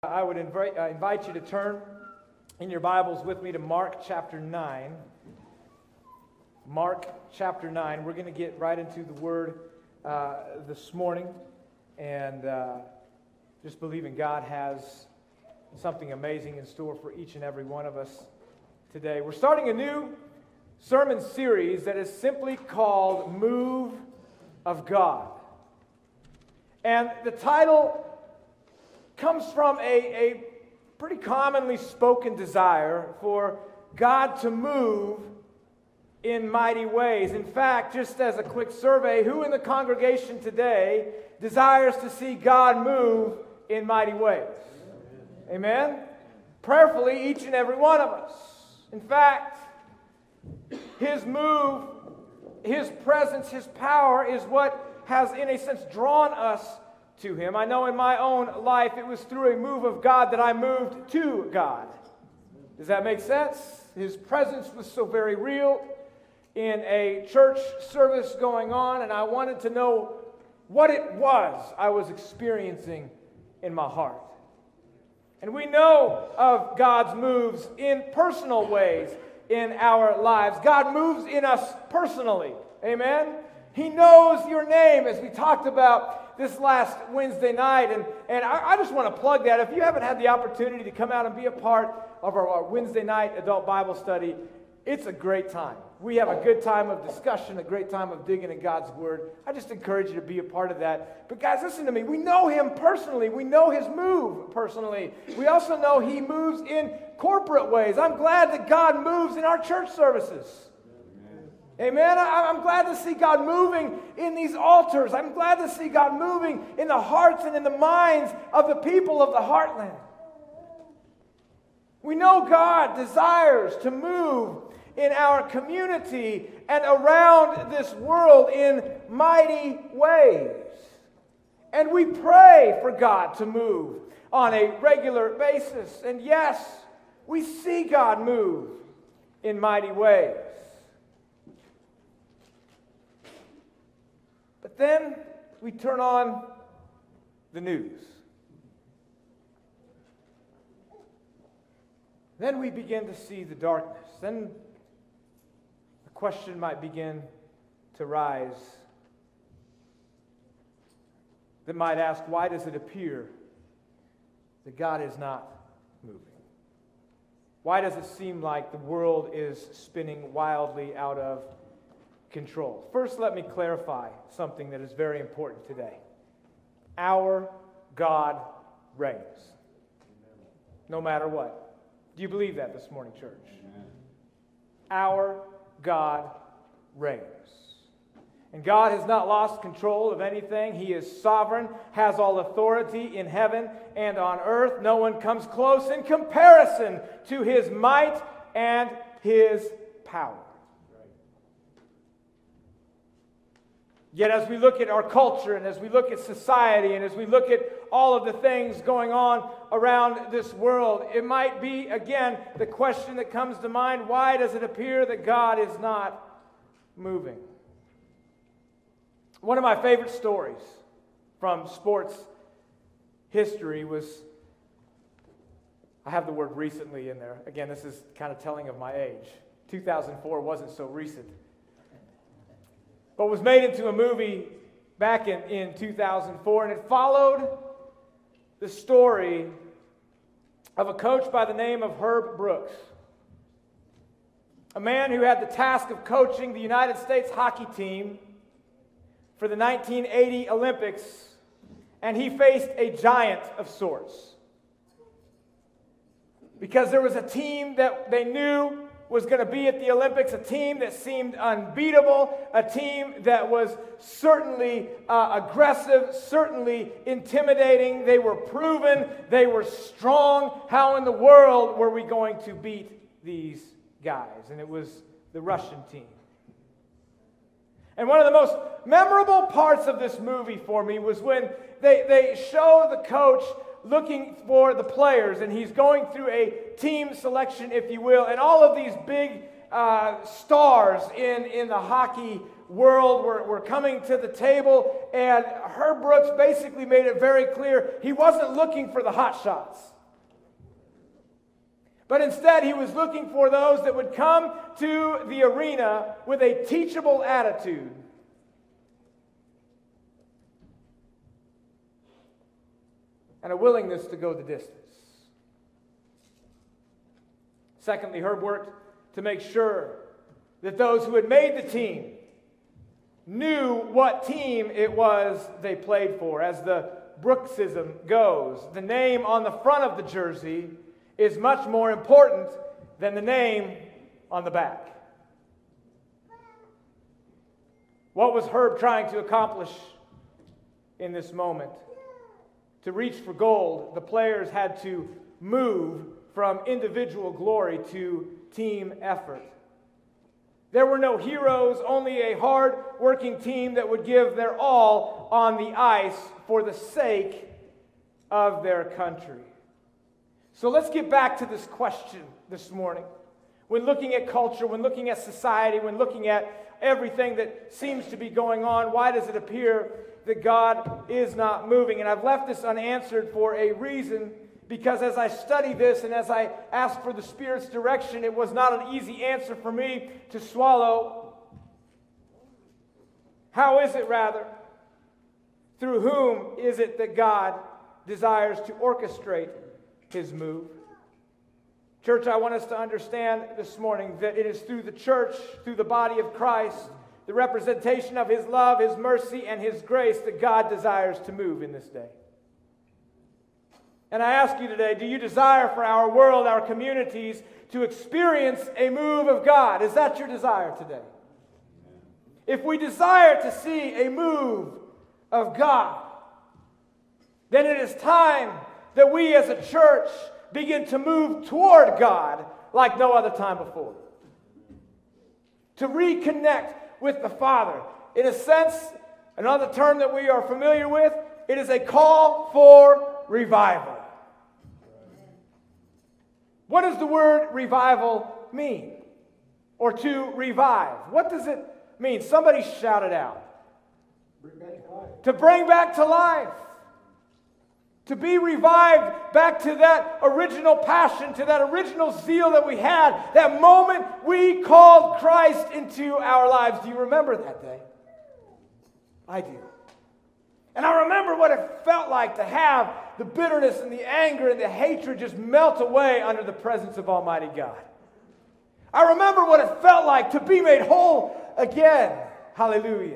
I would invite you to turn in your Bibles with me to Mark chapter 9. Mark chapter 9. We're going to get right into the Word this morning and just believing God has something amazing in store for each and every one of us today. We're starting a new sermon series that is simply called Move of God. And the title comes from a pretty commonly spoken desire for God to move in mighty ways. In fact, just as a quick survey, who in the congregation today desires to see God move in mighty ways? Amen? Prayerfully, each and every one of us. In fact, His move, His presence, His power is what has, in a sense, drawn us to Him. I know in my own life it was through a move of God that I moved to God. Does that make sense? His presence was so very real in a church service going on, and I wanted to know what it was I was experiencing in my heart. And we know of God's moves in personal ways in our lives. God moves in us personally. Amen? He knows your name, as we talked about this last Wednesday night, and I just want to plug that. If you haven't had the opportunity to come out and be a part of our Wednesday night adult Bible study, it's a great time. We have a good time of discussion, a great time of digging in God's Word. I just encourage you to be a part of that. But guys, listen to me. We know Him personally. We know His move personally. We also know He moves in corporate ways. I'm glad that God moves in our church services. Amen. I'm glad to see God moving in these altars. I'm glad to see God moving in the hearts and in the minds of the people of the heartland. We know God desires to move in our community and around this world in mighty ways. And we pray for God to move on a regular basis. And yes, we see God move in mighty ways. But then we turn on the news. Then we begin to see the darkness. Then the question might begin to rise that might ask, why does it appear that God is not moving? Why does it seem like the world is spinning wildly out of control? First, let me clarify something that is very important today. Our God reigns. No matter what. Do you believe that this morning, church? Amen. Our God reigns. And God has not lost control of anything. He is sovereign, has all authority in heaven and on earth. No one comes close in comparison to His might and His power. Yet as we look at our culture and as we look at society and as we look at all of the things going on around this world, it might be, again, the question that comes to mind, why does it appear that God is not moving? One of my favorite stories from sports history was, I have the word recently in there. Again, this is kind of telling of my age. 2004 wasn't so recent. But was made into a movie back in 2004, and it followed the story of a coach by the name of Herb Brooks, a man who had the task of coaching the United States hockey team for the 1980 Olympics, and he faced a giant of sorts. Because there was a team that they knew was going to be at the Olympics, a team that seemed unbeatable, a team that was certainly aggressive, certainly intimidating. They were proven, they were strong. How in the world were we going to beat these guys? And it was the Russian team. And one of the most memorable parts of this movie for me was when they show the coach looking for the players, and he's going through a team selection, if you will, and all of these big stars in the hockey world were coming to the table, and Herb Brooks basically made it very clear he wasn't looking for the hot shots. But instead, he was looking for those that would come to the arena with a teachable attitude. And a willingness to go the distance. Secondly, Herb worked to make sure that those who had made the team knew what team it was they played for. As the Brooksism goes, the name on the front of the jersey is much more important than the name on the back. What was Herb trying to accomplish in this moment? To reach for gold, the players had to move from individual glory to team effort. There were no heroes, only a hard-working team that would give their all on the ice for the sake of their country. So let's get back to this question this morning. When looking at culture, when looking at society, when looking at everything that seems to be going on, why does it appear that God is not moving? And I've left this unanswered for a reason, because as I study this and as I ask for the Spirit's direction, it was not an easy answer for me to swallow. How is it, rather? Through whom is it that God desires to orchestrate His move? Church, I want us to understand this morning that it is through the church, through the body of Christ, the representation of His love, His mercy, and His grace that God desires to move in this day. And I ask you today, do you desire for our world, our communities, to experience a move of God? Is that your desire today? If we desire to see a move of God, then it is time that we as a church begin to move toward God like no other time before. To reconnect with the Father. In a sense, another term that we are familiar with, it is a call for revival. What does the word revival mean? Or to revive? What does it mean? Somebody shout it out. To bring back to life. To be revived back to that original passion, to that original zeal that we had, that moment we called Christ into our lives. Do you remember that day? I do. And I remember what it felt like to have the bitterness and the anger and the hatred just melt away under the presence of Almighty God. I remember what it felt like to be made whole again. Hallelujah.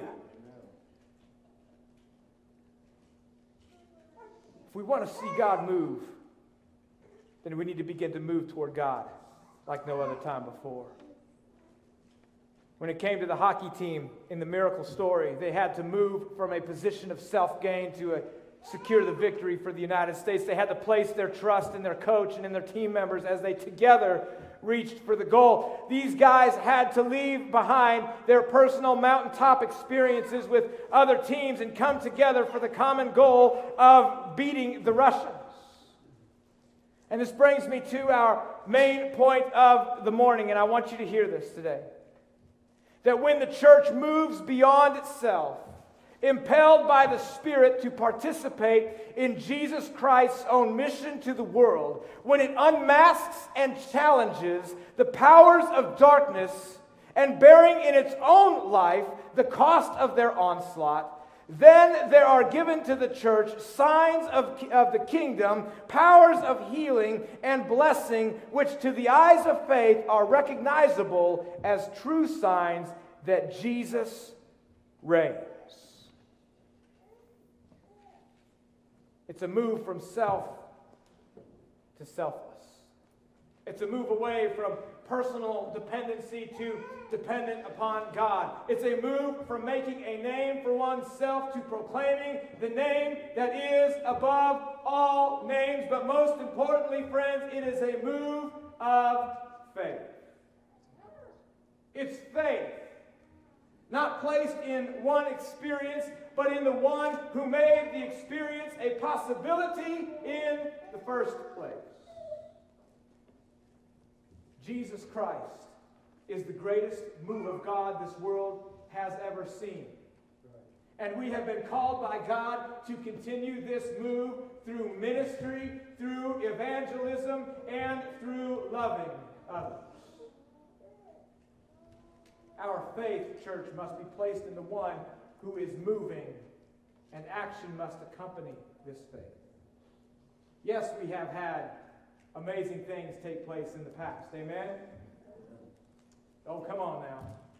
If we want to see God move, then we need to begin to move toward God like no other time before. When it came to the hockey team in the miracle story, they had to move from a position of self-gain to secure the victory for the United States. They had to place their trust in their coach and in their team members as they together reached for the goal. These guys had to leave behind their personal mountaintop experiences with other teams and come together for the common goal of beating the Russians. And this brings me to our main point of the morning, and I want you to hear this today. That when the church moves beyond itself, impelled by the Spirit to participate in Jesus Christ's own mission to the world, when it unmasks and challenges the powers of darkness and bearing in its own life the cost of their onslaught, then there are given to the church signs of the kingdom, powers of healing and blessing, which to the eyes of faith are recognizable as true signs that Jesus reigns. It's a move from self to selfless. It's a move away from personal dependency to dependent upon God. It's a move from making a name for oneself to proclaiming the name that is above all names. But most importantly, friends, it is a move of faith. It's faith, not placed in one experience, but in the one who made the experience a possibility in the first place. Jesus Christ is the greatest move of God this world has ever seen. And we have been called by God to continue this move through ministry, through evangelism, and through loving others. Our faith, church, must be placed in the one who is moving, and action must accompany this faith. Yes, we have had amazing things take place in the past. Amen? Oh, come on now.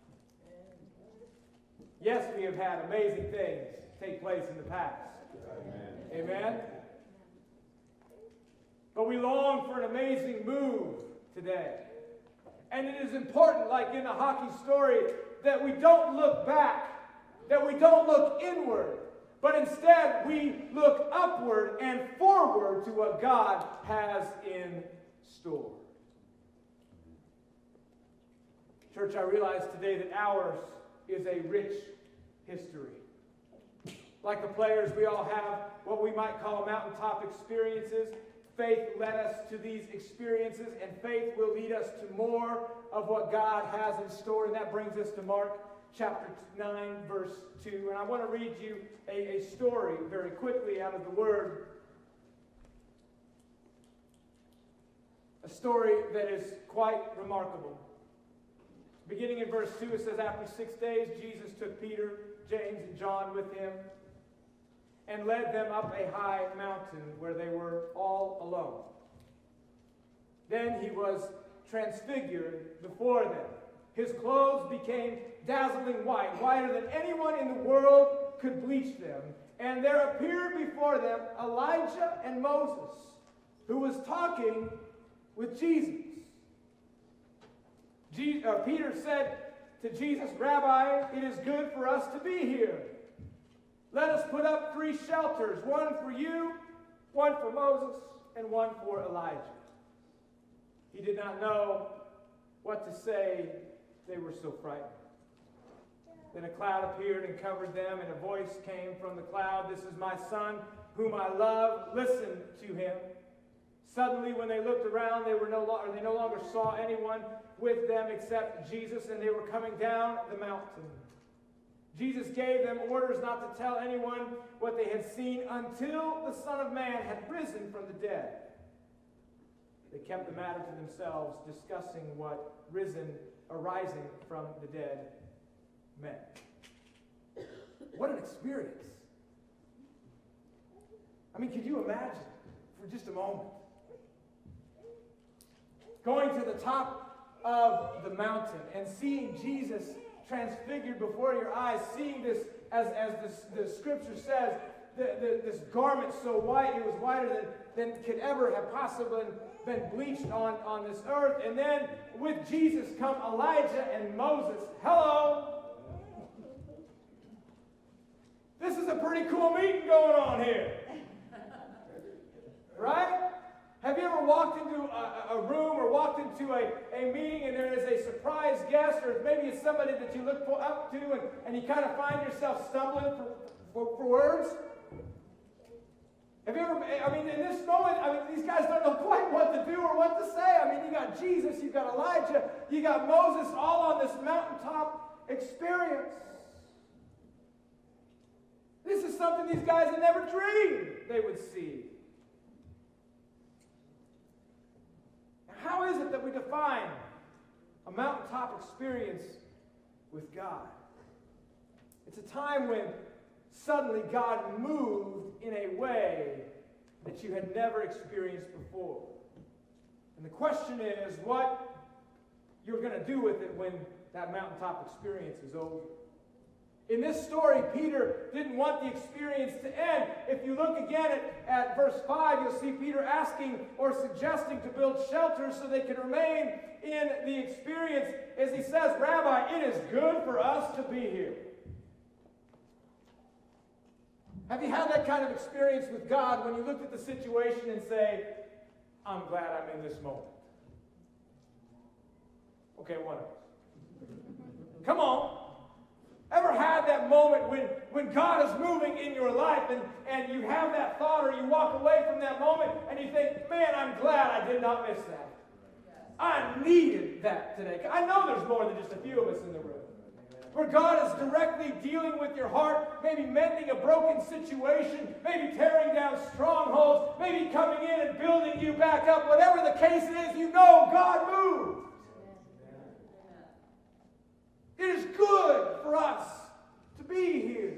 Yes, we have had amazing things take place in the past. Amen? Amen? But we long for an amazing move today. And it is important, like in the hockey story, that we don't look back, that we don't look inward, but instead we look upward and forward to what God has in store. Church, I realize today that ours is a rich history. Like the players, we all have what we might call mountaintop experiences. Faith led us to these experiences, and faith will lead us to more of what God has in store. And that brings us to Mark chapter 9, verse 2. And I want to read you a story very quickly out of the Word. A story that is quite remarkable. Beginning in verse 2, it says, "After 6 days, Jesus took Peter, James, and John with him, and led them up a high mountain where they were all alone. Then he was transfigured before them. His clothes became dazzling white, whiter than anyone in the world could bleach them. And there appeared before them Elijah and Moses, who was talking with Jesus. Peter said to Jesus, 'Rabbi, it is good for us to be here. Let us put up 3 shelters, one for you, one for Moses, and one for Elijah.' He did not know what to say. They were so frightened. Then a cloud appeared and covered them, and a voice came from the cloud, 'This is my son, whom I love. Listen to him.' Suddenly, when they looked around, they no longer saw anyone with them except Jesus, and they were coming down the mountain. Jesus gave them orders not to tell anyone what they had seen until the Son of Man had risen from the dead. They kept the matter to themselves, discussing what arising from the dead meant." What an experience. I mean, could you imagine for just a moment going to the top of the mountain and seeing Jesus transfigured before your eyes, seeing this, as the scripture says, this garment so white, it was whiter than could ever have possibly been bleached on this earth. And then with Jesus come Elijah and Moses. Hello! This is a pretty cool meeting going on here. Right? Have you ever walked into a room or walked into a meeting and there is a surprise guest, or maybe it's somebody that you look up to and you kind of find yourself stumbling for words? Have you ever, in this moment, these guys don't know quite what to do or what to say. You got Jesus, you got Elijah, you got Moses, all on this mountaintop experience. This is something these guys had never dreamed they would see. How is it that we define a mountaintop experience with God? It's a time when suddenly God moved in a way that you had never experienced before. And the question is what you're going to do with it when that mountaintop experience is over. In this story, Peter didn't want the experience to end. If you look again at verse 5, you'll see Peter asking or suggesting to build shelters so they can remain in the experience. As he says, "Rabbi, it is good for us to be here." Have you had that kind of experience with God when you looked at the situation and say, "I'm glad I'm in this moment"? Okay, what else? Come on. Ever had that moment when God is moving in your life and you have that thought, or you walk away from that moment and you think, "Man, I'm glad I did not miss that. I needed that today." I know there's more than just a few of us in the room. where God is directly dealing with your heart, maybe mending a broken situation, maybe tearing down strongholds, maybe coming in and building you back up. Whatever the case is, you know God moved. It is good for us to be here.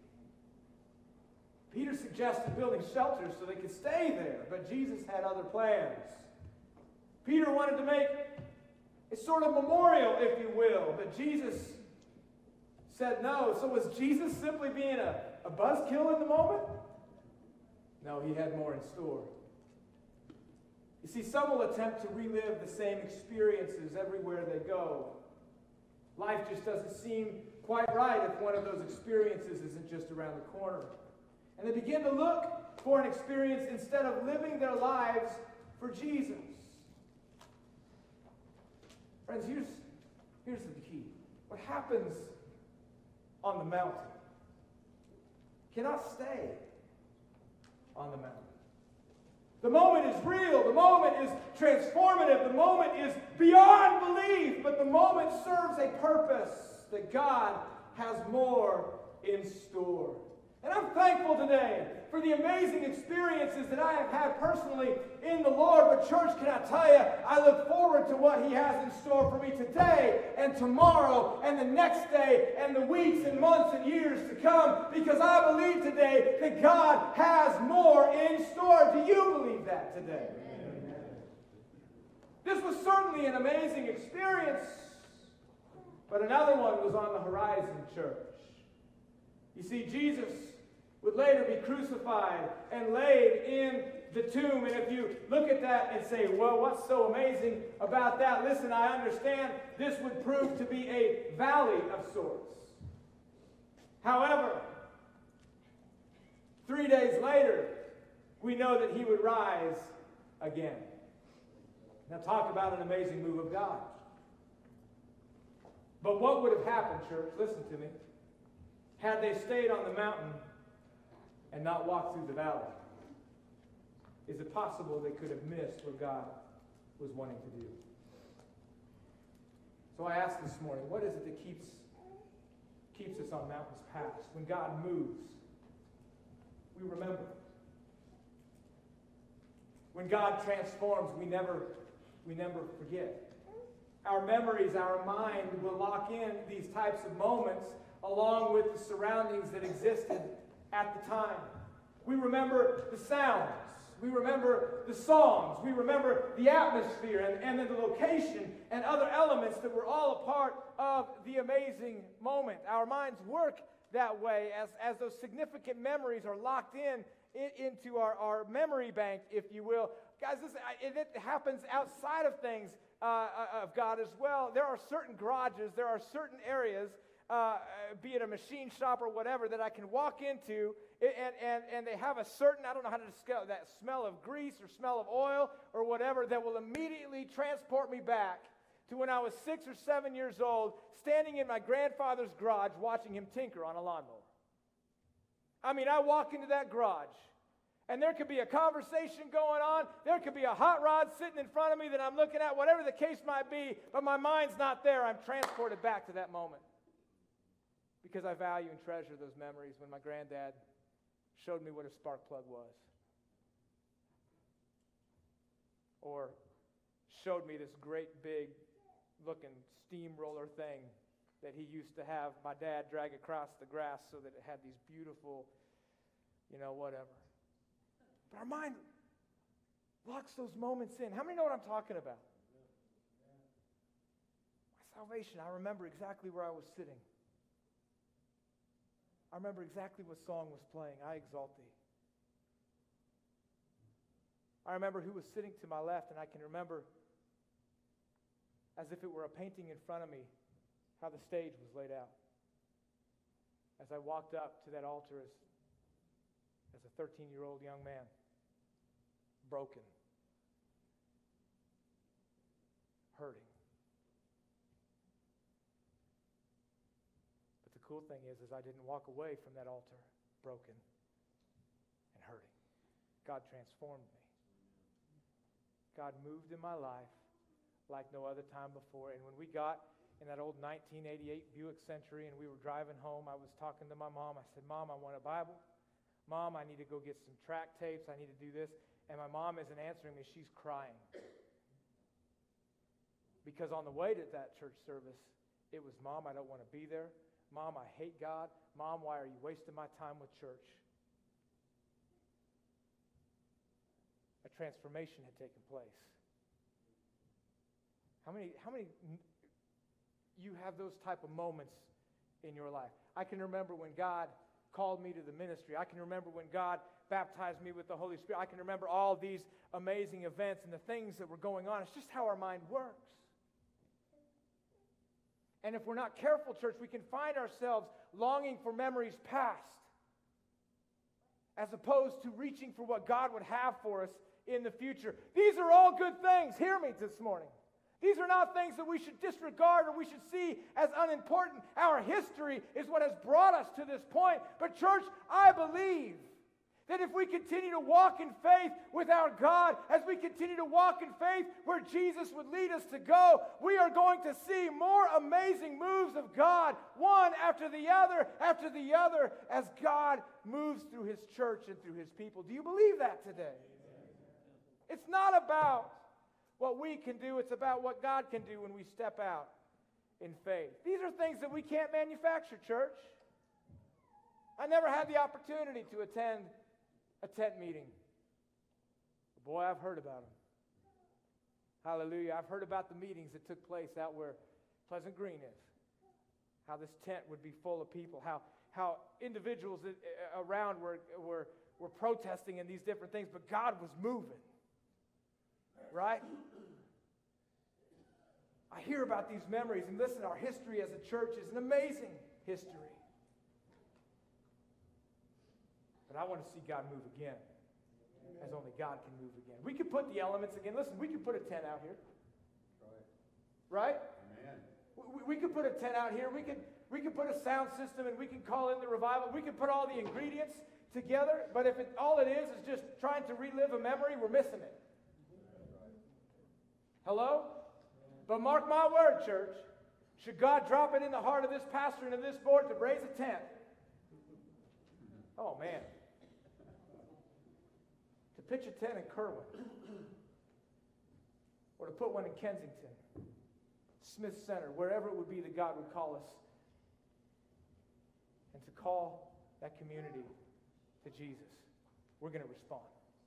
Peter suggested building shelters so they could stay there, but Jesus had other plans. Peter wanted to make a sort of memorial, if you will, but Jesus said no. So was Jesus simply being a buzzkill in the moment? No, he had more in store. You see, some will attempt to relive the same experiences everywhere they go. Life just doesn't seem quite right if one of those experiences isn't just around the corner. And they begin to look for an experience instead of living their lives for Jesus. Friends, here's the key. What happens on the mountain cannot stay on the mountain. The moment is real. The moment is transformative. The moment is beyond belief. But the moment serves a purpose that God has more in store. And I'm thankful today for the amazing experiences that I have had personally in the Lord. But church, can I tell you, I look forward to what He has in store for me today and tomorrow and the next day and the weeks and months and years to come, because I believe today that God has more in store. Do you believe that today? Amen. This was certainly an amazing experience, but another one was on the horizon, church. You see, Jesus would later be crucified and laid in the tomb. And if you look at that and say, well, what's so amazing about that? Listen, I understand this would prove to be a valley of sorts. However, 3 days later, we know that He would rise again. Now talk about an amazing move of God. But what would have happened, church, listen to me, had they stayed on the mountain and not walked through the valley? Is it possible they could have missed what God was wanting to do? So I asked this morning, what is it that keeps us on mountains past? When God moves, we remember. When God transforms, we never forget. Our memories, our mind will lock in these types of moments along with the surroundings that existed at the time. We remember the sounds. We remember the songs. We remember the atmosphere and the location and other elements that were all a part of the amazing moment. Our minds work that way as those significant memories are locked into our memory bank, if you will. Guys, listen, it happens outside of things of God as well. There are certain garages, there are certain areas, be it a machine shop or whatever, that I can walk into, and they have a certain, I don't know how to describe that smell of grease or smell of oil or whatever, that will immediately transport me back to when I was 6 or 7 years old, standing in my grandfather's garage watching him tinker on a lawnmower. I mean, I walk into that garage, and there could be a conversation going on. There could be a hot rod sitting in front of me that I'm looking at, whatever the case might be, but my mind's not there. I'm transported back to that moment because I value and treasure those memories when my granddad showed me what a spark plug was, or showed me this great big looking steamroller thing that he used to have my dad drag across the grass so that it had these beautiful, whatever. But our mind locks those moments in. How many know what I'm talking about? My salvation, I remember exactly where I was sitting. I remember exactly what song was playing. I exalt thee. I remember who was sitting to my left, and I can remember, as if it were a painting in front of me, how the stage was laid out. As I walked up to that altar as a 13-year-old young man, broken, hurting. But the cool thing is I didn't walk away from that altar broken and hurting. God transformed me. God moved in my life like no other time before. And when we got in that old 1988 Buick Century, and we were driving home. I was talking to my mom. I said, Mom, I want a Bible. Mom, I need to go get some track tapes. I need to do this. And my mom isn't answering me. She's crying. Because on the way to that church service, it was, Mom, I don't want to be there. Mom, I hate God. Mom, why are you wasting my time with church? A transformation had taken place. How many you have those type of moments in your life? I can remember when God called me to the ministry. I can remember when God baptized me with the Holy Spirit. I can remember all these amazing events and the things that were going on. It's just how our mind works. And if we're not careful, church, we can find ourselves longing for memories past as opposed to reaching for what God would have for us in the future. These are all good things. Hear me this morning. These are not things that we should disregard or we should see as unimportant. Our history is what has brought us to this point. But church, I believe that if we continue to walk in faith with our God, as we continue to walk in faith where Jesus would lead us to go, we are going to see more amazing moves of God, one after the other, as God moves through His church and through His people. Do you believe that today? It's not about what we can do, it's about what God can do when we step out in faith. These are things that we can't manufacture, church. I never had the opportunity to attend a tent meeting. Boy, I've heard about them. Hallelujah. I've heard about the meetings that took place out where Pleasant Green is. How this tent would be full of people. How individuals around were protesting and these different things, but God was moving. Right? I hear about these memories, and listen, our history as a church is an amazing history. But I want to see God move again, as only God can move again. We could put the elements again. Listen, we could put a tent out here. Right? Amen. We could put a tent out here. We could put a sound system, and we can call in the revival. We could put all the ingredients together, but if all it is just trying to relive a memory, we're missing it. Hello? But mark my word, church. Should God drop it in the heart of this pastor and of this board to raise a tent? Oh, man. To pitch a tent in Kerwin. Or to put one in Kensington. Smith Center. Wherever it would be that God would call us. And to call that community to Jesus. We're going to respond.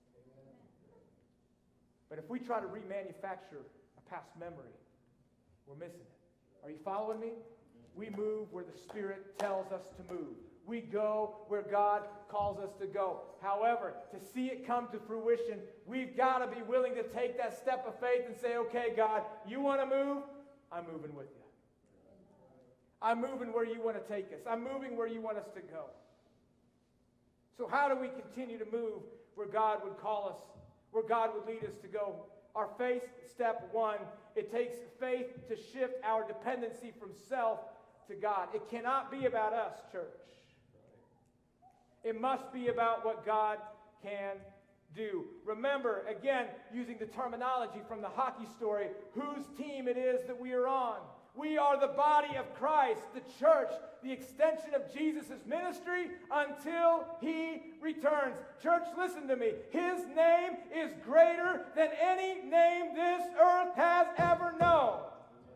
But if we try to remanufacture a past memory, we're missing it. Are you following me? We move where the Spirit tells us to move. We go where God calls us to go. However, to see it come to fruition, we've got to be willing to take that step of faith and say, okay, God, you want to move? I'm moving with you. I'm moving where you want to take us. I'm moving where you want us to go. So how do we continue to move where God would call us, where God would lead us to go? Our faith, step one, it takes faith to shift our dependency from self to God. It cannot be about us, church. It must be about what God can do. Remember, again, using the terminology from the hockey story, whose team it is that we are on. We are the body of Christ, the church, the extension of Jesus' ministry until He returns. Church, listen to me. His name is greater than any name this earth has ever known.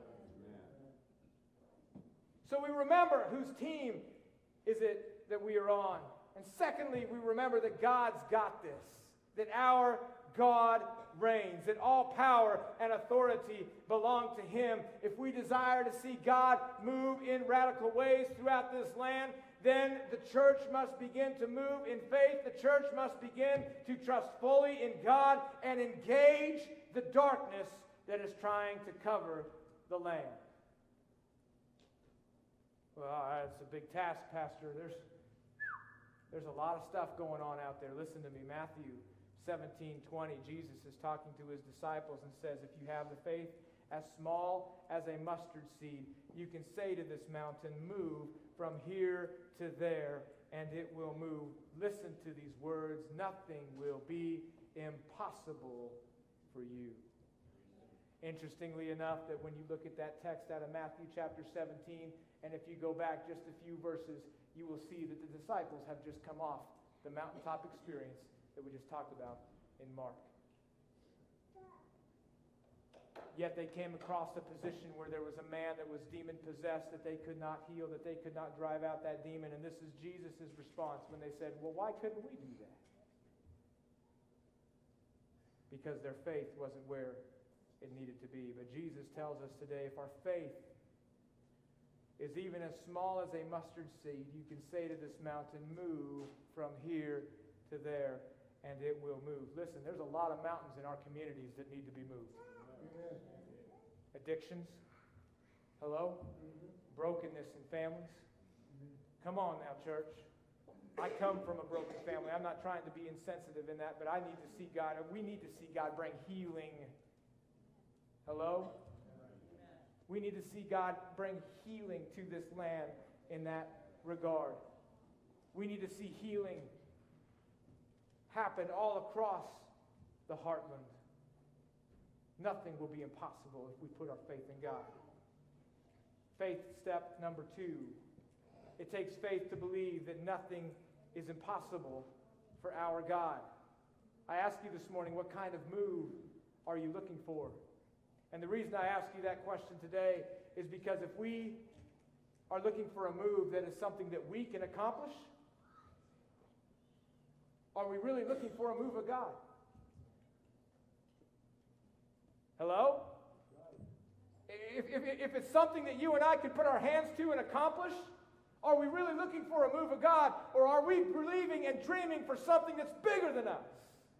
So we remember whose team is it that we are on. And secondly, we remember that God's got this, that our God reigns, that all power and authority belong to Him. If we desire to see God move in radical ways throughout this land, then the church must begin to move in faith. The church must begin to trust fully in God and engage the darkness that is trying to cover the land. Well, that's a big task, Pastor. There's a lot of stuff going on out there. Listen to me, Matthew 17:20, Jesus is talking to His disciples and says, if you have the faith as small as a mustard seed, you can say to this mountain, move from here to there, and it will move. Listen to these words. Nothing will be impossible for you. Interestingly enough, that when you look at that text out of Matthew chapter 17, and if you go back just a few verses, you will see that the disciples have just come off the mountaintop experience that we just talked about in Mark. Yet they came across a position where there was a man that was demon-possessed that they could not heal, that they could not drive out that demon. And this is Jesus' response when they said, well, why couldn't we do that? Because their faith wasn't where it needed to be. But Jesus tells us today, if our faith is even as small as a mustard seed, you can say to this mountain, move from here to there, and it will move. Listen, there's a lot of mountains in our communities that need to be moved. Amen. Addictions. Hello? Brokenness in families. Come on now, church. I come from a broken family. I'm not trying to be insensitive in that, but I need to see God. We need to see God bring healing. Hello? We need to see God bring healing to this land in that regard. We need to see healing happen all across the heartland. Nothing will be impossible if we put our faith in God. Faith step number 2. It takes faith to believe that nothing is impossible for our God. I ask you this morning, what kind of move are you looking for? And the reason I ask you that question today is because if we are looking for a move that is something that we can accomplish, are we really looking for a move of God? Hello? If it's something that you and I could put our hands to and accomplish, are we really looking for a move of God, or are we believing and dreaming for something that's bigger than us?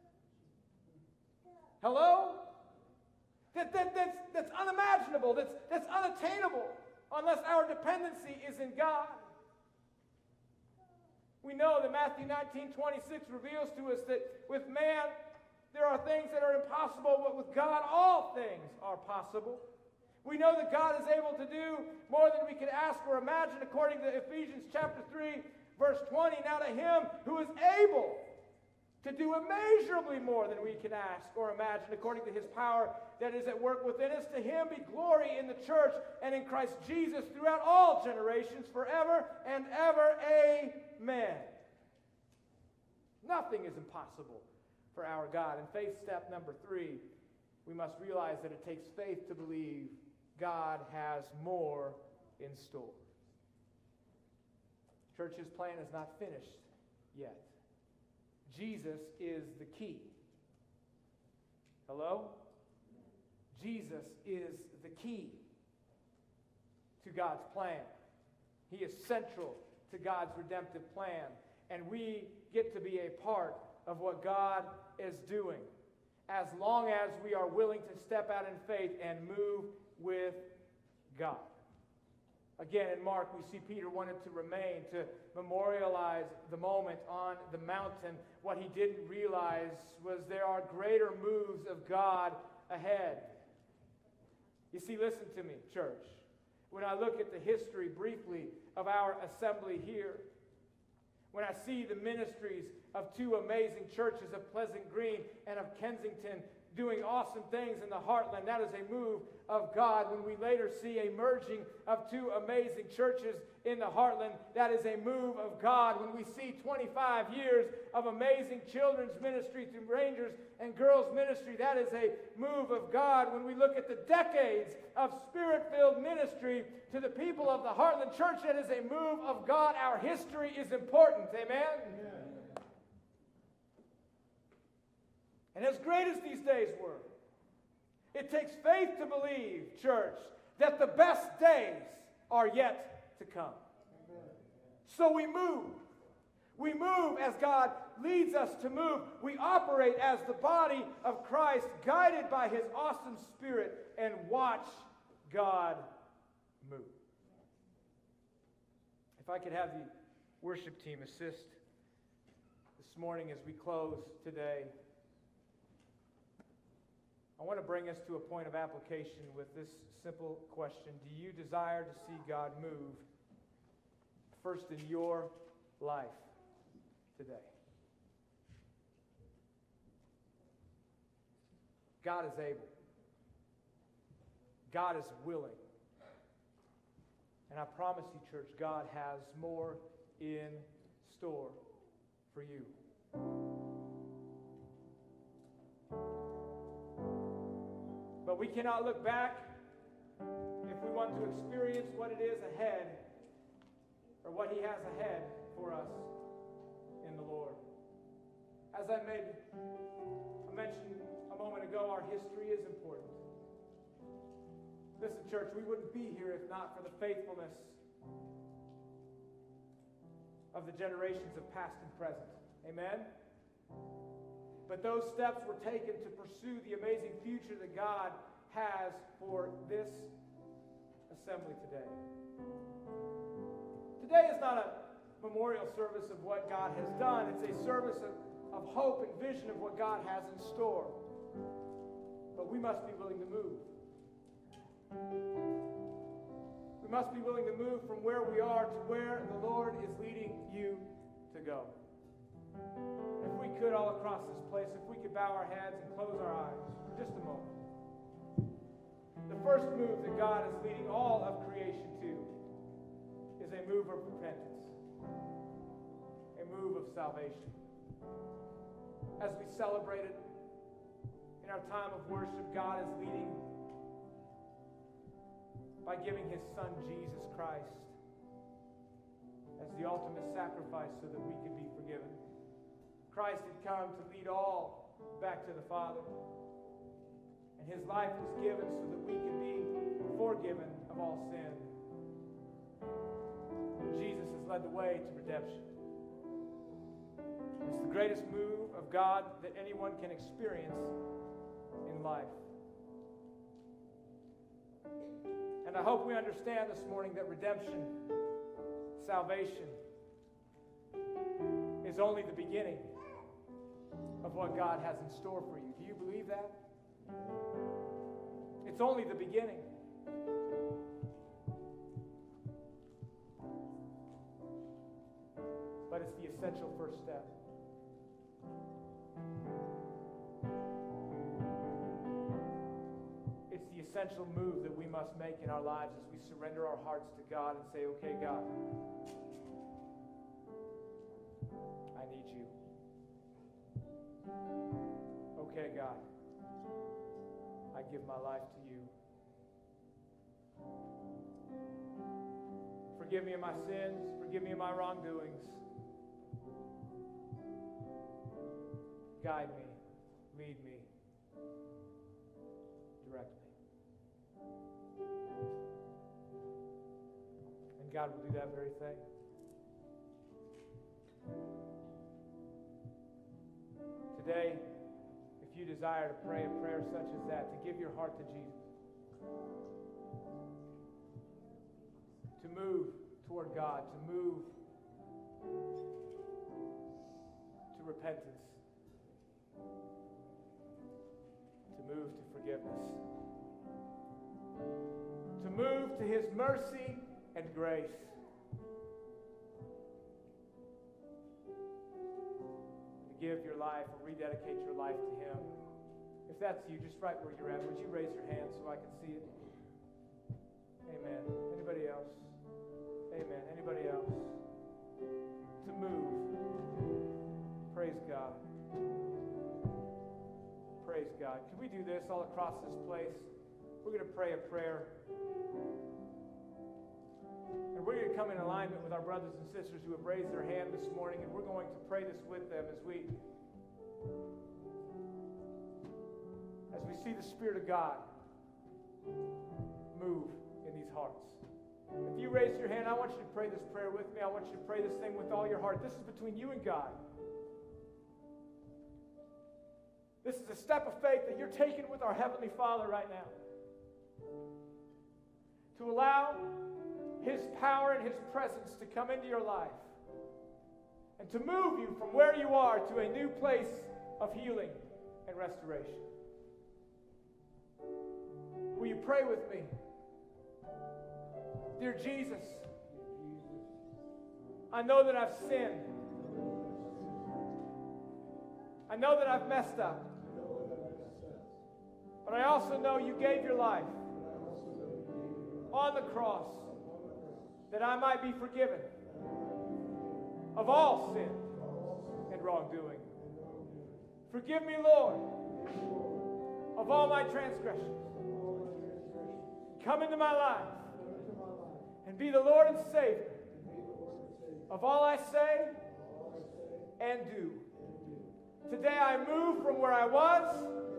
Hello? That's unimaginable, that's unattainable, unless our dependency is in God. We know that Matthew 19:26 reveals to us that with man, there are things that are impossible, but with God, all things are possible. We know that God is able to do more than we can ask or imagine, according to Ephesians chapter 3, verse 20. Now to him who is able to do immeasurably more than we can ask or imagine, according to his power that is at work within us, to him be glory in the church and in Christ Jesus throughout all generations, forever and ever. Amen. Nothing is impossible for our God. And faith step number 3, we must realize that it takes faith to believe God has more in store. Church's plan is not finished yet. Jesus is the key. Hello? Jesus is the key to God's plan. He is central to God's redemptive plan. And we get to be a part of what God is doing, as long as we are willing to step out in faith and move with God. Again, in Mark, we see Peter wanted to remain, to memorialize the moment on the mountain. What he didn't realize was there are greater moves of God ahead. You see, listen to me, church. When I look at the history briefly of our assembly here, when I see the ministries of 2 amazing churches of Pleasant Green and of Kensington doing awesome things in the heartland, that is a move of God. When we later see a merging of 2 amazing churches in the heartland, that is a move of God. When we see 25 years of amazing children's ministry through Rangers and girls ministry, that is a move of God. When we look at the decades of Spirit-filled ministry to the people of the Heartland Church, that is a move of God. Our history is important. Amen? Amen. And as great as these days were, it takes faith to believe, church, that the best days are yet to come. Amen. So we move. We move as God leads us to move. We operate as the body of Christ, guided by his awesome Spirit, and watch God move. If I could have the worship team assist this morning as we close today. I want to bring us to a point of application with this simple question. Do you desire to see God move first in your life today? God is able. God is willing. And I promise you, church, God has more in store for you. But we cannot look back if we want to experience what it is ahead, or what He has ahead for us in the Lord. As I mentioned a moment ago, our history is important. Listen, church, we wouldn't be here if not for the faithfulness of the generations of past and present. Amen? But those steps were taken to pursue the amazing future that God has for this assembly today. Today is not a memorial service of what God has done. It's a service of hope and vision of what God has in store. But we must be willing to move. We must be willing to move from where we are to where the Lord is leading you to go. If we could, all across this place, if we could bow our heads and close our eyes for just a moment. The first move that God is leading all of creation to is a move of repentance, a move of salvation. As we celebrate it in our time of worship, God is leading by giving His Son, Jesus Christ, as the ultimate sacrifice so that we could be forgiven. Christ had come to lead all back to the Father, and His life was given so that we could be forgiven of all sin. Jesus has led the way to redemption. It's the greatest move of God that anyone can experience in life. And I hope we understand this morning that redemption, salvation, is only the beginning of what God has in store for you. Do you believe that? It's only the beginning. But it's the essential first step. It's the essential move that we must make in our lives as we surrender our hearts to God and say, okay, God, I need you. Okay, God, I give my life to you. Forgive me of my sins. Forgive me of my wrongdoings. Guide me. Lead me. Direct me. And God will do that very thing. Today, if you desire to pray a prayer such as that, to give your heart to Jesus, to move toward God, to move to repentance, to move to forgiveness, to move to His mercy and grace, to give your life or rededicate your life to Him. If that's you, just right where you're at, would you raise your hand so I can see it? Amen. Anybody else? Amen. Anybody else? To move. Praise God. Praise God. Can we do this all across this place? We're going to pray a prayer. And we're going to come in alignment with our brothers and sisters who have raised their hand this morning, and we're going to pray this with them as we see the Spirit of God move in these hearts. If you raise your hand, I want you to pray this prayer with me. I want you to pray this thing with all your heart. This is between you and God. This is a step of faith that you're taking with our Heavenly Father right now. To allow His power and His presence to come into your life and to move you from where you are to a new place of healing and restoration. Will you pray with me? Dear Jesus, I know that I've sinned. I know that I've messed up. But I also know you gave your life on the cross that I might be forgiven of all sin and wrongdoing. Forgive me, Lord, of all my transgressions. Come into my life and be the Lord and Savior of all I say and do. Today I move from where I was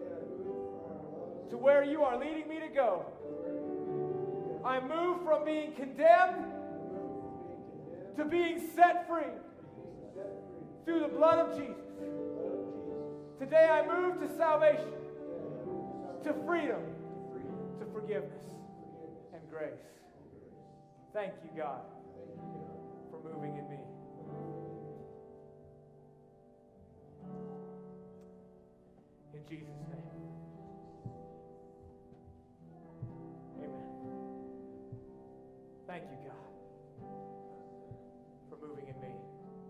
to where you are leading me to go. I move from being condemned to being set free through the blood of Jesus. Today I move to salvation, to freedom, to forgiveness and grace. Thank you, God, for moving in me. In Jesus' name. Amen. Thank you, God, for moving in me.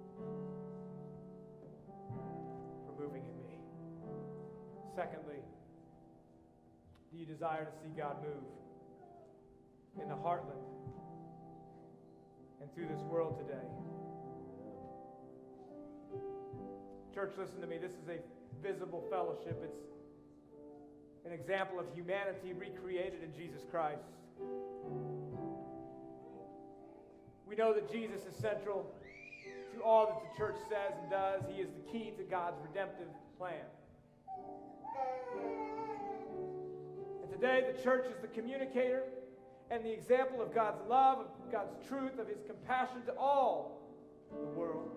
For moving in me. Secondly, do you desire to see God move in the heartland and through this world today? Church, listen to me. This is a visible fellowship. It's an example of humanity recreated in Jesus Christ. We know that Jesus is central to all that the church says and does. He is the key to God's redemptive plan. And today the church is the communicator and the example of God's love, of God's truth, of His compassion to all the world.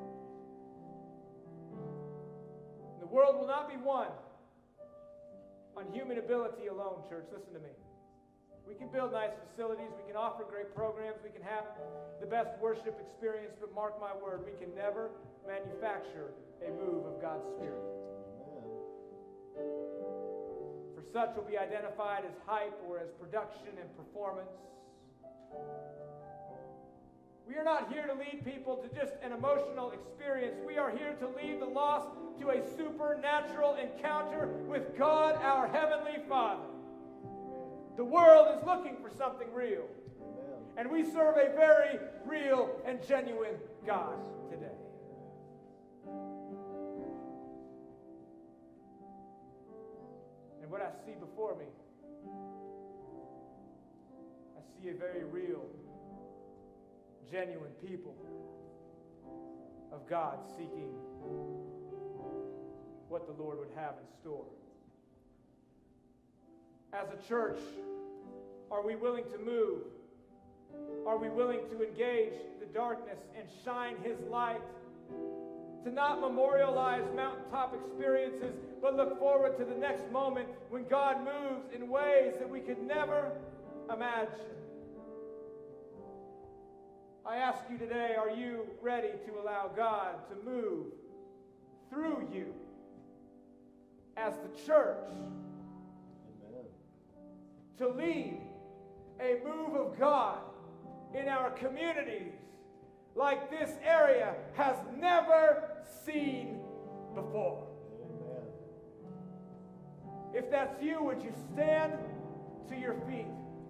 The world will not be won on human ability alone, church. Listen to me. We can build nice facilities, we can offer great programs, we can have the best worship experience, but mark my word, we can never manufacture a move of God's Spirit. For such will be identified as hype or as production and performance. We are not here to lead people to just an emotional experience. We are here to lead the lost to a supernatural encounter with God, our Heavenly Father. The world is looking for something real. And we serve a very real and genuine God today. And what I see before me, I see a very real, genuine people of God seeking what the Lord would have in store. As a church, are we willing to move? Are we willing to engage the darkness and shine His light? To not memorialize mountaintop experiences, but look forward to the next moment when God moves in ways that we could never imagine. I ask you today, are you ready to allow God to move through you as the church? Amen. To lead a move of God in our communities like this area has never seen before. Amen. If that's you, would you stand to your feet?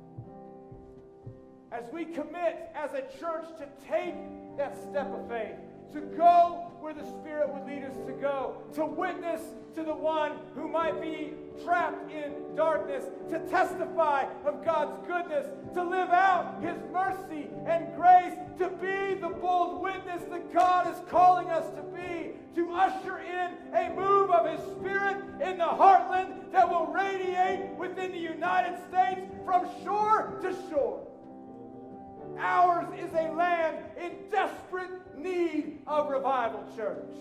As we commit as a church to take that step of faith, to go where the Spirit would lead us to go, to witness to the one who might be trapped in darkness, to testify of God's goodness, to live out His mercy and grace, to be the bold witness that God is calling us to be, to usher in a move of His Spirit in the heartland that will radiate within the United States from shore to shore. Ours is a land in desperate need of revival, church.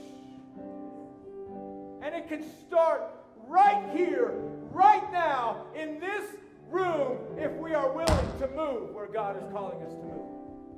And it can start right here, right now, in this room, if we are willing to move where God is calling us to move.